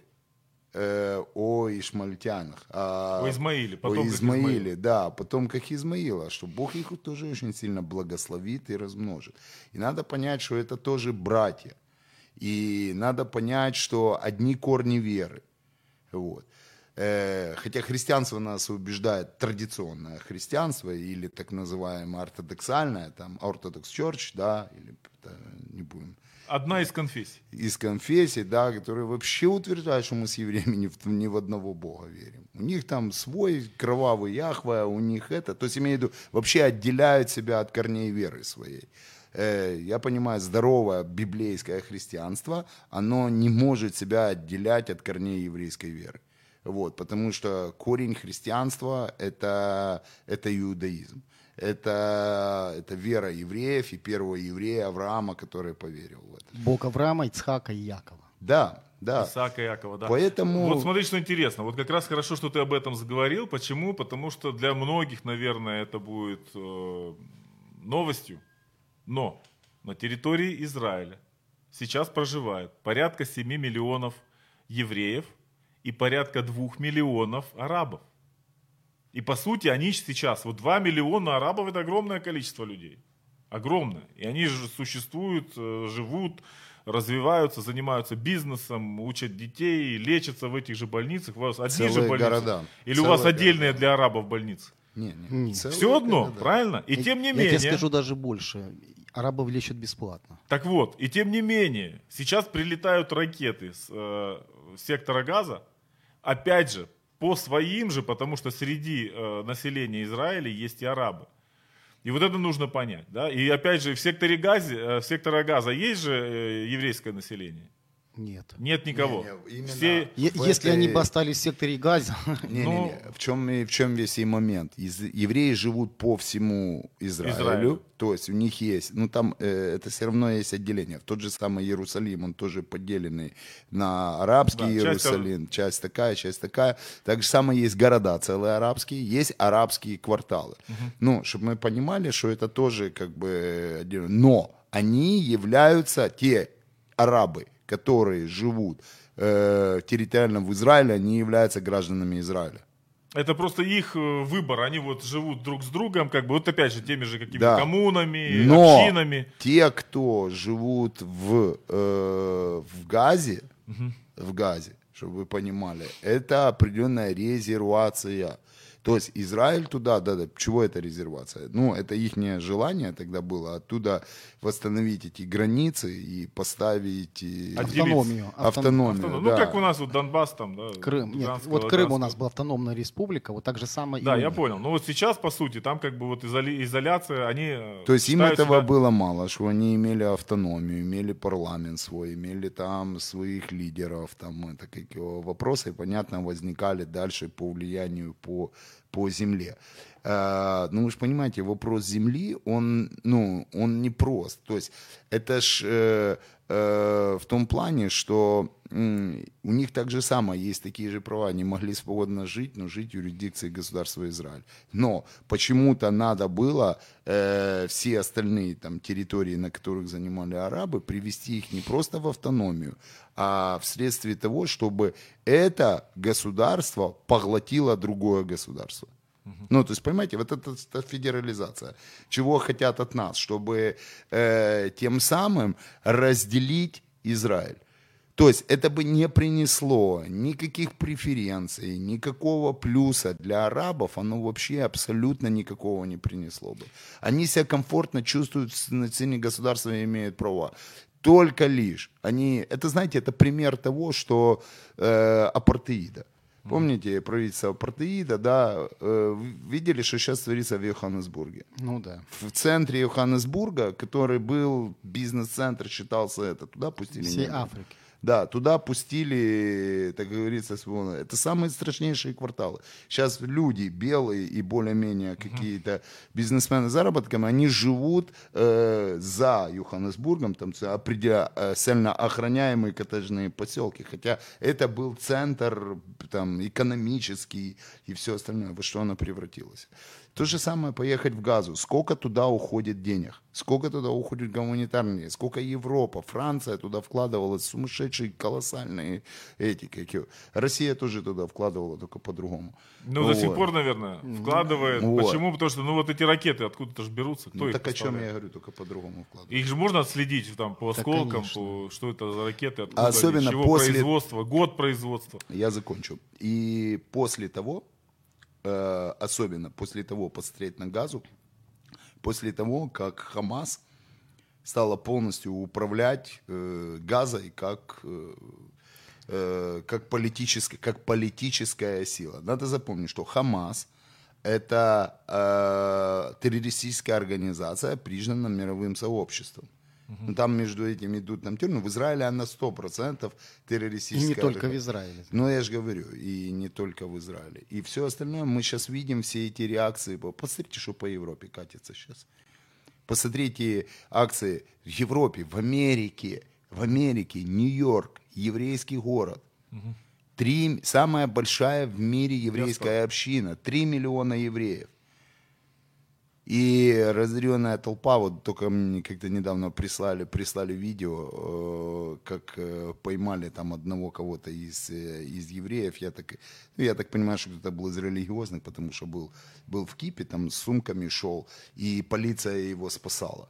о ишмаильтянах. О Измаиле. О Измаиле, да, потомках Измаила, что Бог их тоже очень сильно благословит и размножит. И надо понять, что это тоже братья. И надо понять, что одни корни веры. Вот. Хотя христианство нас убеждает, традиционное христианство, или так называемое ортодоксальное, там, Orthodox Church, да, или не будем... Одна из конфессий. Из конфессий, да, которые вообще утверждают, что мы с евреями не в, не в одного Бога верим. У них там свой кровавый Яхве, у них это, то есть имею в виду, вообще отделяют себя от корней веры своей. Э, я понимаю, здоровое библейское христианство, оно не может себя отделять от корней еврейской веры. Вот, потому что корень христианства это, это иудаизм. Это, это вера евреев и первого еврея Авраама, который поверил в это. Бог Авраама, Ицхака и Якова. Да, да. Исаака и Якова, да. Поэтому... Вот смотри, что интересно. Вот как раз хорошо, что ты об этом заговорил. Почему? Потому что для многих, наверное, это будет... Э, новостью. Но на территории Израиля сейчас проживает порядка семи миллионов евреев и порядка двух миллионов арабов. И по сути они сейчас, вот два миллиона арабов — это огромное количество людей. Огромное. И они же существуют, живут, развиваются, занимаются бизнесом, учат детей, лечатся в этих же больницах. У вас одни Целые же больницы? города. Или Целые у вас отдельные города. для арабов больницы? Не, не. Не. Целые Все одно, города. правильно? И Я- тем не я менее... тебе скажу даже больше. Арабов лечат бесплатно. Так вот, и тем не менее, сейчас прилетают ракеты с э, сектора Газа, опять же, по своим же, потому что среди э, населения Израиля есть и арабы. И вот это нужно понять. Да? И опять же, в секторе Газа, э, в секторе Газа есть же э, еврейское население? Нет. Нет никого. Не, не, именно Все... Е- в Если этой- они бы остались в секторе Газа, Не, Ну- не, не. В чем, и- в чем весь и момент? Из- евреи живут по всему Израилю, Израилю. то есть у них есть, ну там э, это все равно есть отделение. Тот же самый Иерусалим, он тоже поделенный на арабский Да, часть Иерусалим, часть, такая, часть такая. Так же самое есть города целые арабские, есть арабские кварталы. Ну, чтобы мы понимали, что это тоже как бы отдельно. Но они являются, те арабы, которые живут э, территориально в Израиле, они являются гражданами Израиля. Это просто их э, выбор. Они вот живут друг с другом, как бы, вот опять же, теми же какими-то Да. коммунами, Но общинами. те, кто живут в, э, в Газе, в Газе, чтобы вы понимали, это определенная резервация. То есть Израиль туда, да, да, чего это резервация? Ну, это их желание тогда было оттуда восстановить эти границы и поставить и- Отделиться. автономию. автон- автономию. Автоном- да. Ну, как у нас вот Донбасс там, да. Крым. Нет, Луганская, вот Крым у Луганская. нас была автономная республика, вот так же самое Да, и у я них. понял. Ну вот сейчас, по сути, там как бы вот изоли- изоляция, они... э, То есть им считают этого себя- было мало, что они имели автономию, имели парламент свой, имели там своих лидеров, там это как его вопросы, понятно, возникали дальше по влиянию по, по земле. А, ну вы же понимаете, вопрос земли, он, ну, он непрост. То есть это ж э, э, в том плане, что м, у них так же самое, есть такие же права, они могли свободно жить, но жить в юрисдикции государства Израиль. Но почему-то надо было э, все остальные там территории, на которых занимали арабы, привести их не просто в автономию, а вследствие того, чтобы это государство поглотило другое государство. Ну, то есть, понимаете, вот это, это федерализация. Чего хотят от нас? Чтобы э, тем самым разделить Израиль. То есть это бы не принесло никаких преференций, никакого плюса для арабов, оно вообще абсолютно никакого не принесло бы. Они себя комфортно чувствуют на сцене государства и имеют права. Только лишь они, это знаете, это пример того, что э, апартеида. Помните правительство апартеида, да, э, видели, что сейчас творится в Йоханнесбурге. Ну да. В центре Йоханнесбурга, который был бизнес-центр, считался это, туда пустили Всей негров. Африки. Да, туда пустили, так говорится, своего- это самые страшнейшие кварталы. Сейчас люди белые и более-менее какие-то бизнесмены с заработками, они живут э, за Йоханнесбургом, там определя, э, сильно охраняемые коттеджные поселки, хотя это был центр там, экономический и все остальное, во что оно превратилось. То же самое поехать в Газу. Сколько туда уходит денег? Сколько туда уходит гуманитарных? Сколько Европа, Франция туда вкладывала сумасшедшие, колоссальные эти, как его. Россия тоже туда вкладывала, только по-другому. Ну, до Вот. сих пор, наверное, вкладывает. Вот. Почему? Потому что, ну, вот эти ракеты откуда-то же берутся. Кто Ну, их так о чем я поставляет? говорю, только по-другому вкладывать. Их же можно отследить там по Да, осколкам, конечно. по, что это за ракеты, откуда они, Особенно чего после- производства, год производства. Я закончу. И после того, э, особенно после того, посмотреть на Газу, после того, как Хамас стала полностью управлять э, Газой как, э, э, как, политическая, как политическая сила. Надо запомнить, что Хамас – это э, террористическая организация, признана мировым сообществом. Ну, там между этим идут там термины. В Израиле она сто процентов И террористическая не только в организация. Израиле. Ну, я же говорю, и не только в Израиле. И все остальное, мы сейчас видим все эти реакции. Посмотрите, что по Европе катится сейчас. Посмотрите акции в Европе, в Америке, в Америке, Нью-Йорк, еврейский город. Три, самая большая в мире еврейская община. Три миллиона евреев. И разъяренная толпа, вот только мне как-то недавно прислали, прислали видео, э, как э, поймали там одного кого-то из, э, из евреев. Я так, ну, я так понимаю, что кто-то был из религиозных, потому что был, был в кипе, там с сумками шел, и полиция его спасала.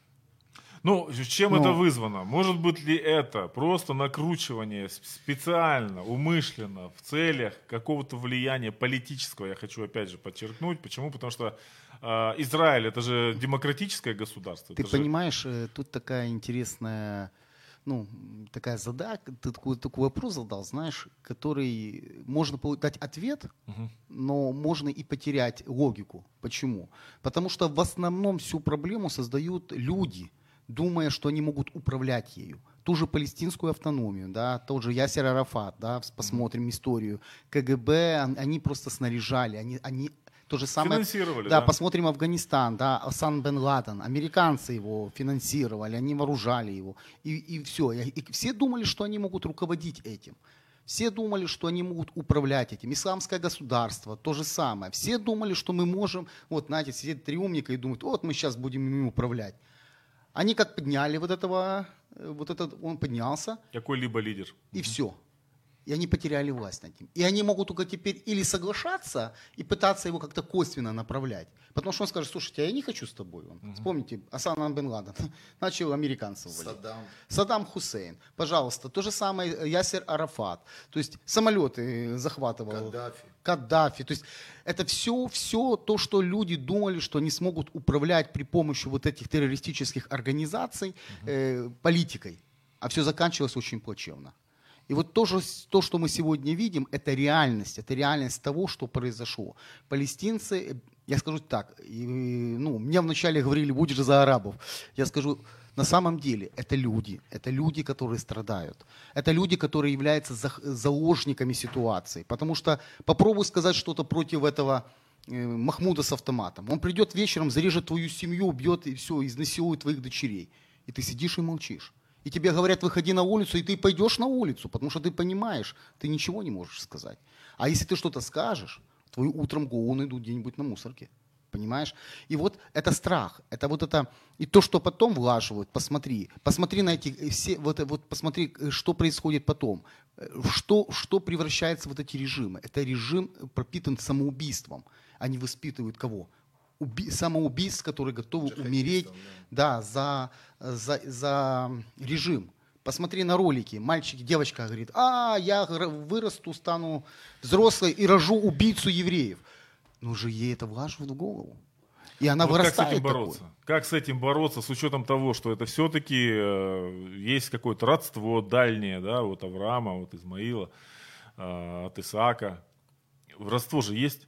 Ну, чем Ну. это вызвано? Может быть ли это просто накручивание с- специально, умышленно, в целях какого-то влияния политического? Я хочу опять же подчеркнуть. Почему? Потому что э, Израиль это же демократическое государство. Ты это же- понимаешь, э, тут такая интересная, ну, такая задача, ты такой, такой вопрос задал, знаешь, который можно полу- дать ответ, Мгм. но можно и потерять логику. Почему? Потому что в основном всю проблему создают люди, думая, что они могут управлять ею. Ту же палестинскую автономию, да, тот же Ясер Арафат, да, посмотрим историю. КГБ, он- они просто снаряжали, они, они то же самое. Финансировали, Да, да. посмотрим Афганистан, да, Асан бен Ладен, американцы его финансировали, они вооружали его, и, и все. И, и все думали, что они могут руководить этим. Все думали, что они могут управлять этим. Исламское государство, то же самое. Все думали, что мы можем, вот, знаете, сидеть три умника и думают, вот мы сейчас будем им управлять. Они как подняли вот этого, э, вот этот, он поднялся, Какой-либо лидер. и все. И они потеряли власть над ним. И они могут только теперь или соглашаться и пытаться его как-то косвенно направлять. Потому что он скажет, слушайте, а я не хочу с тобой. Он, Вспомните, Осама бен Ладен начал американцев валить. Саддам. Саддам Хусейн. Пожалуйста, то же самое Ясер Арафат. То есть самолеты захватывал. Каддафи. Каддафи. То есть это все, все то, что люди думали, что они смогут управлять при помощи вот этих террористических организаций э, политикой. А все заканчивалось очень плачевно. И вот то, же, то, что мы сегодня видим, это реальность, это реальность того, что произошло. Палестинцы, я скажу так, и, ну, мне вначале говорили, будешь за арабов. Я скажу, на самом деле это люди, это люди, которые страдают. Это люди, которые являются за- заложниками ситуации. Потому что попробуй сказать что-то против этого э, Махмуда с автоматом. Он придет вечером, зарежет твою семью, убьет и все, изнасилует твоих дочерей. И ты сидишь и молчишь. И тебе говорят, выходи на улицу, и ты пойдешь на улицу, потому что ты понимаешь, ты ничего не можешь сказать. А если ты что-то скажешь, твой утром голод идут где-нибудь на мусорке. Понимаешь? И вот это страх, это вот это, и то, что потом влаживают, посмотри, посмотри на эти, все, вот, вот посмотри, что происходит потом, что, что превращается в вот эти режимы. Это режим пропитан самоубийством. Они воспитывают кого? Уби- самоубийц, которые готовы умереть, да, за, за, за режим. Посмотри на ролики. Мальчик, девочка говорит, а, я гр- вырасту, стану взрослой и рожу убийцу евреев. Ну же ей это влаживают в голову. И она Вот как с вырастает этим бороться? такой. Как с этим бороться с учетом того, что это все-таки э, есть какое-то родство дальнее, да, вот Авраама, вот Измаила, э, от Исаака. Родство же есть.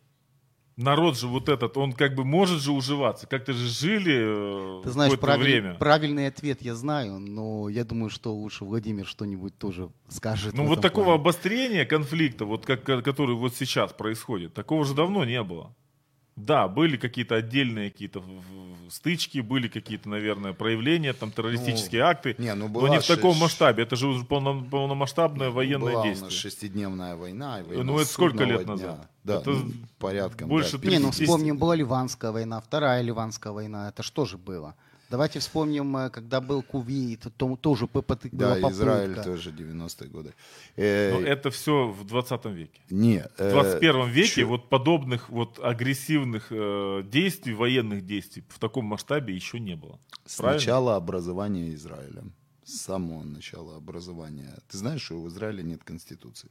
Народ же вот этот, он как бы может же уживаться. Как-то же жили э, Ты знаешь, какое-то правиль- время. правильный ответ я знаю, но я думаю, что лучше Владимир что-нибудь тоже скажет. Ну в вот этом такого плане. обострения конфликта, вот как, который вот сейчас происходит, такого же давно не было. Да, были какие-то отдельные какие-то в- в- стычки, были какие-то, наверное, проявления, там террористические акты, не, ну но была не в таком ш- масштабе. Это же уже полно- полномасштабное военное Была у действие. нас шестидневная война. И война Ну, это сколько судного лет дня. назад? Да, Это ну, порядком. больше да, Не, ну тридцать. вспомним, была Ливанская война, вторая Ливанская война, это что же было? Давайте вспомним, э, когда был Кувейт, то, тоже попыт- Да, была попытка. Израиль тоже девяностые годы. Э, Но это все в двадцатом веке. не, В э, двадцать первом веке чё- вот подобных вот агрессивных э, действий, военных действий в таком масштабе еще не было. С Правильно? начала образования Израиля. С самого начала образования. Ты знаешь, что в Израиле нет конституции?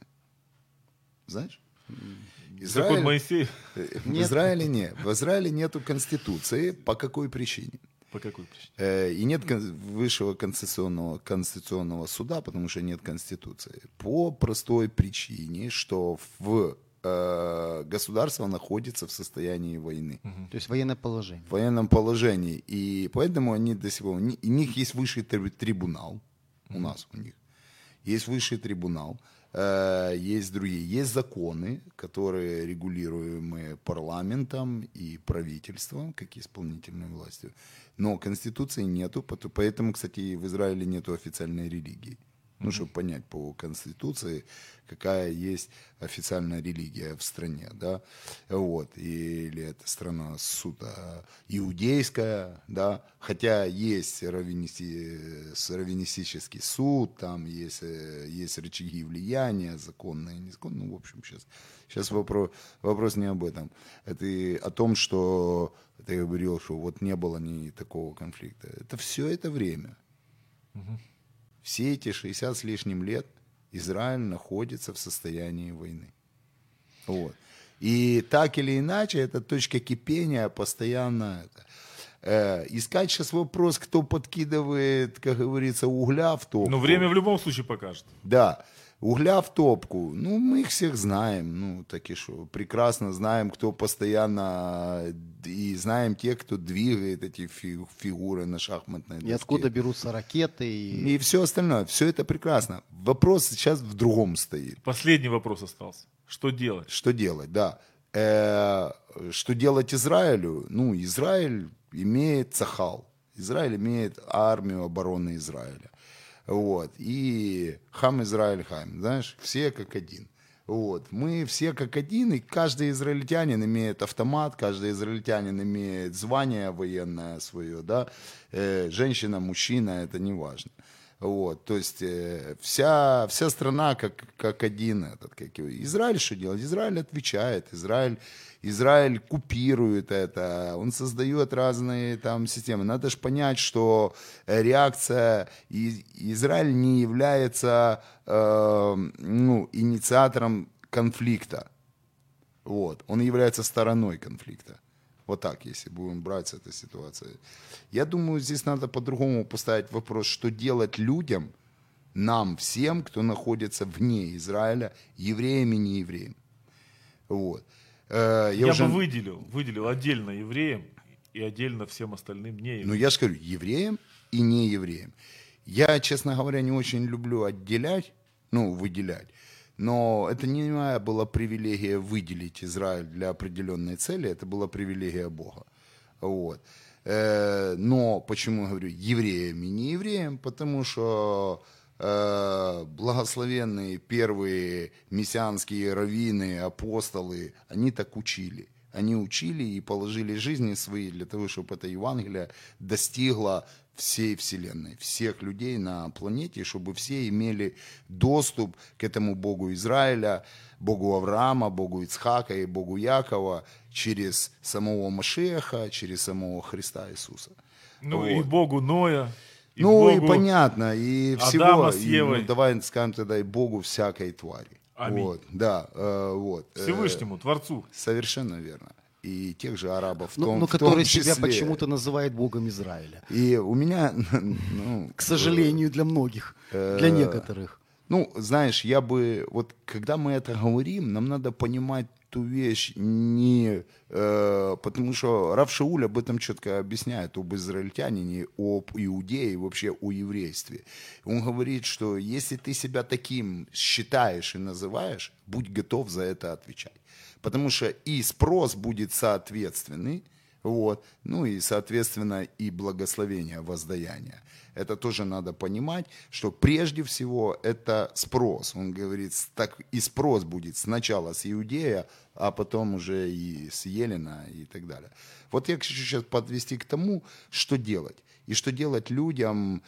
Знаешь? Закон Моисея. э, В Нет. Израиле нет. В Израиле нету конституции. По какой причине? По какой причине? Э, И нет кон- высшего конституционного, конституционного суда, потому что нет конституции. По простой причине, что в э, государство находится в состоянии войны. То есть военное положение. В военном положении. И поэтому они до сих пор... У ни- у них есть высший три- трибунал. У нас у них. Есть высший трибунал. э, Есть другие. Есть законы, которые регулируемы парламентом и правительством, как исполнительной властью. Но конституции нету. пото- Поэтому, кстати, в Израиле нету официальной религии. Ну, чтобы понять по Конституции, какая есть официальная религия в стране, да, вот, или это страна суда иудейская, да, хотя есть раввиниси- раввинистический суд, там есть, есть рычаги влияния, законные, незаконные, ну, в общем, сейчас, сейчас вопрос, вопрос не об этом, это и о том, что ты говорил, что вот не было ни такого конфликта, это все это время. Угу. Все эти шестьдесят с лишним лет Израиль находится в состоянии войны. Вот. И так или иначе, это точка кипения постоянно. Э, искать сейчас вопрос, кто подкидывает, как говорится, угля в топку. Но время в любом случае покажет. Да, угля в топку. Ну, мы их всех знаем. Ну, так и что. Прекрасно знаем, кто постоянно... И знаем тех, кто двигает эти фигуры на шахматной доске. И откуда берутся ракеты. И, и все остальное. Все это прекрасно. Вопрос сейчас в другом стоит. Последний вопрос остался. Что делать? Что делать, да. Э, что делать Израилю? Ну, Израиль имеет Цахал. Израиль имеет армию обороны Израиля. Вот. И Хам Израиль Хайм. Знаешь, все как один. Вот. Мы все как один, и каждый израильтянин имеет автомат, каждый израильтянин имеет звание военное свое, да, э, женщина, мужчина, это не важно. Вот. То есть э, вся, вся страна как, как один этот. Как его. Израиль что делает? Израиль отвечает, Израиль, Израиль купирует это, он создает разные там системы. Надо же понять, что реакция, Израиль не является э, ну, инициатором конфликта. Вот. Он является стороной конфликта. Вот так, если будем брать с этой ситуации. Я думаю, здесь надо по-другому поставить вопрос, что делать людям, нам всем, кто находится вне Израиля, евреям и неевреям. Вот. Я, я я уже... бы выделил, выделил отдельно евреям и отдельно всем остальным не евреям. Ну, я же говорю, евреям и не евреям. Я, честно говоря, не очень люблю отделять, ну, выделять. Но это не моя была привилегия выделить Израиль для определенной цели, это была привилегия Бога. Вот. Но почему я говорю евреям и не евреям? Потому что благословенные первые мессианские раввины, апостолы, они так учили. Они учили и положили жизни свои для того, чтобы это Евангелие достигло всей вселенной, всех людей на планете, чтобы все имели доступ к этому Богу Израиля, Богу Авраама, Богу Ицхака и Богу Якова через самого Машеха, через самого Христа Иисуса. Ну вот. И Богу Ноя. И ну Богу и понятно, и всего. Адама с Евой. И, ну, давай скажем тогда и Богу всякой твари. Аминь. Вот, да, э, вот. Всевышнему, Творцу. Совершенно верно. И тех же арабов в но, том, но в том который числе. себя почему-то называет Богом Израиля. И у меня, ну, к сожалению, для многих, для некоторых. Ну, знаешь, я бы, вот когда мы это говорим, нам надо понимать ту вещь не, э, потому что Рав Шауль об этом четко объясняет, об израильтянине, об иудее, вообще о еврействе. Он говорит, что если ты себя таким считаешь и называешь, будь готов за это отвечать. Потому что и спрос будет соответственный, вот, ну и, соответственно, и благословение, воздаяние. Это тоже надо понимать, что прежде всего это спрос. Он говорит, так и спрос будет сначала с Иудея, а потом уже и с Елена и так далее. Вот я хочу сейчас подвести к тому, что делать. И что делать людям,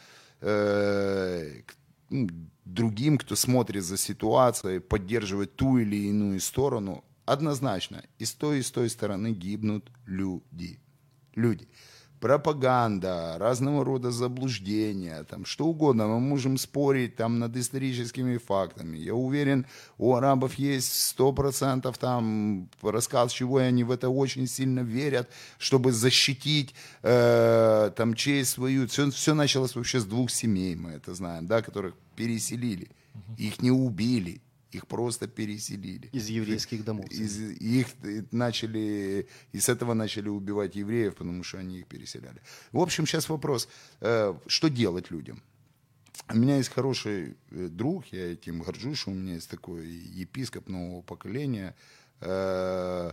э, другим, кто смотрит за ситуацией, поддерживает ту или иную сторону. Однозначно, и с той, и с той стороны гибнут люди. Люди. Пропаганда, разного рода заблуждения, там, что угодно. Мы можем спорить там, над историческими фактами. Я уверен, у арабов есть сто процентов там, рассказ, чего они в это очень сильно верят, чтобы защитить э, там, честь свою. Все, все началось вообще с двух семей, мы это знаем, да, которых переселили. Их не убили. Их просто переселили. Из еврейских домов. Из, их начали, и с этого начали убивать евреев, потому что они их переселяли. В общем, сейчас вопрос, э, что делать людям? У меня есть хороший друг, я этим горжусь, что у меня есть такой епископ нового поколения, э,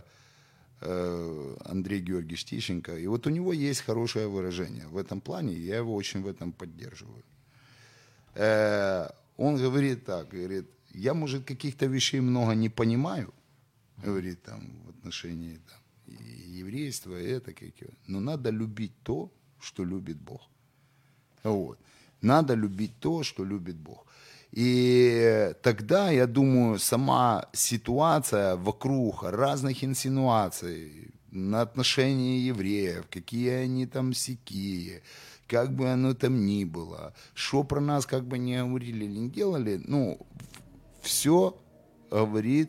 э, Андрей Георгиевич Тищенко. И вот у него есть хорошее выражение в этом плане, и я его очень в этом поддерживаю. Э, Он говорит так, говорит, я, может, каких-то вещей много не понимаю, говорит, там, в отношении там, еврейства, это, как, но надо любить то, что любит Бог. Вот. Надо любить то, что любит Бог. И тогда, я думаю, сама ситуация вокруг разных инсинуаций на отношении евреев, какие они там сякие, как бы оно там ни было, что про нас как бы не говорили или не делали, ну, все говорит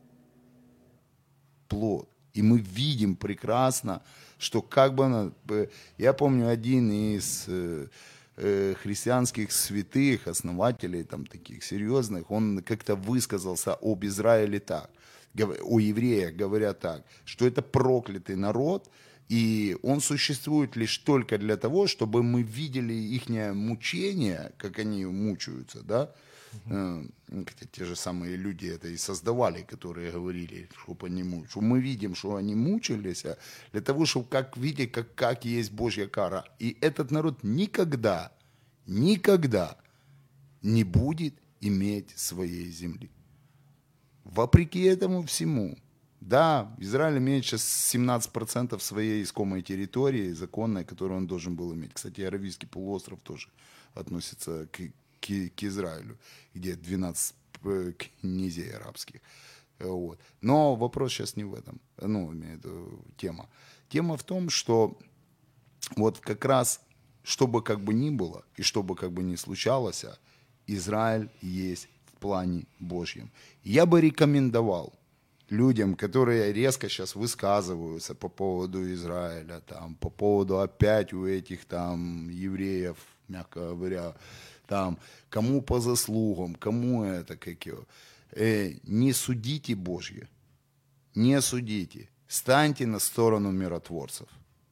плод. И мы видим прекрасно, что как бы оно... Я помню, один из э, э, христианских святых, основателей там таких серьезных, он как-то высказался об Израиле так, о евреях говоря так, что это проклятый народ, и он существует лишь только для того, чтобы мы видели их мучение, как они мучаются, да. Uh-huh. Хотя те же самые люди это и создавали, которые говорили, чтобы они мучились. Что мы видим, что они мучились, для того, чтобы как видеть, как, как есть Божья кара. И этот народ никогда, никогда не будет иметь своей земли. Вопреки этому всему. Да, Израиль имеет сейчас семнадцать процентов своей искомой территории, законной, которую он должен был иметь. Кстати, Аравийский полуостров тоже относится к, к, к Израилю, где двенадцать князей арабских. Вот. Но вопрос сейчас не в этом. Ну, имею в виду тема. Тема в том, что вот как раз, что бы как бы ни было, и что бы как бы ни случалось, Израиль есть в плане Божьем. Я бы рекомендовал людям, которые резко сейчас высказываются по поводу Израиля, там, по поводу опять у этих там евреев, мягко говоря, там, кому по заслугам, кому это, какие. Э, не судите Божье, не судите, станьте на сторону миротворцев.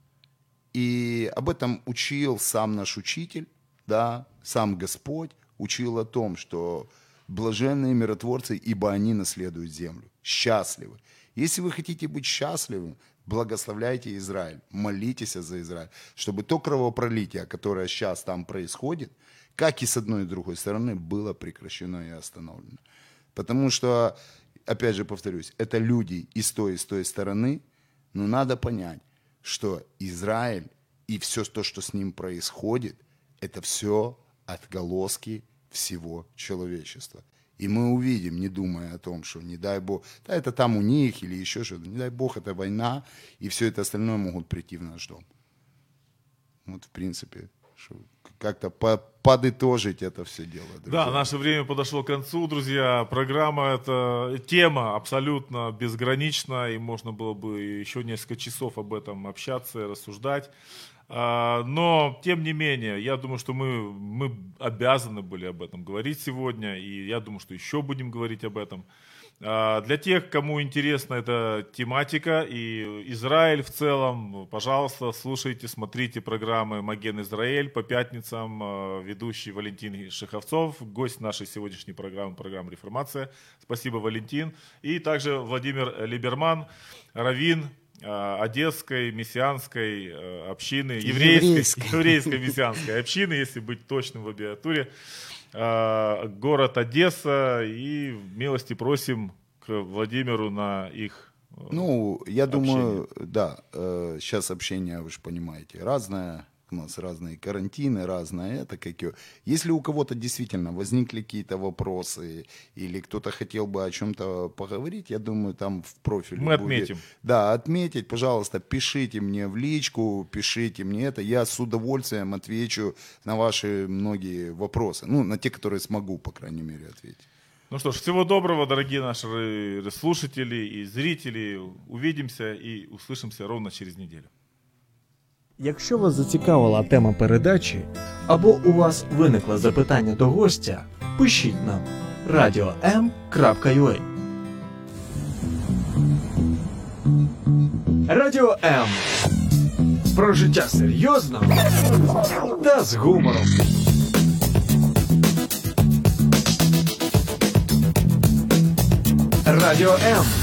И об этом учил сам наш учитель, да, сам Господь учил о том, что блаженные миротворцы, ибо они наследуют землю. Счастливы. Если вы хотите быть счастливым, благословляйте Израиль, молитесь за Израиль, чтобы то кровопролитие, которое сейчас там происходит, как и с одной и с другой стороны, было прекращено и остановлено. Потому что, опять же повторюсь, это люди и с той, и с той стороны, но надо понять, что Израиль и все то, что с ним происходит, это все отголоски всего человечества. И мы увидим, не думая о том, что не дай Бог, да это там у них или еще что-то, не дай Бог, это война, и все это остальное могут прийти в наш дом. Вот в принципе, как-то подытожить это все дело. Друзья. Да, наше время подошло к концу, друзья. Программа, это тема абсолютно безгранична, и можно было бы еще несколько часов об этом общаться и рассуждать. Но, тем не менее, я думаю, что мы, мы обязаны были об этом говорить сегодня, и я думаю, что еще будем говорить об этом. Для тех, кому интересна эта тематика и Израиль в целом, пожалуйста, слушайте, смотрите программы «Маген Израиль» по пятницам, ведущий Валентин Шеховцов, гость нашей сегодняшней программы, программы «Реформация». Спасибо, Валентин. И также Владимир Либерман, раввин Одесской мессианской общины, еврейской, еврейской мессианской общины, если быть точным в аббревиатуре, город Одесса, и милости просим к Владимиру на их Ну, я общение. думаю, да, сейчас общение, вы же понимаете, разное, у нас разные карантины, разное это, как и... Если у кого-то действительно возникли какие-то вопросы, или кто-то хотел бы о чем-то поговорить, я думаю, там в профиле Мы будет... отметим. Да, отметить, пожалуйста, пишите мне в личку, пишите мне это, я с удовольствием отвечу на ваши многие вопросы, ну, на те, которые смогу, по крайней мере, ответить. Ну что ж, всего доброго, дорогие наши слушатели и зрители. Увидимся и услышимся ровно через неделю. Якщо вас зацікавила тема передачі, або у вас виникло запитання до гостя, пишіть нам радіо ем крапка ю а. Радіо М. Про життя серйозно та з гумором. Радіо М.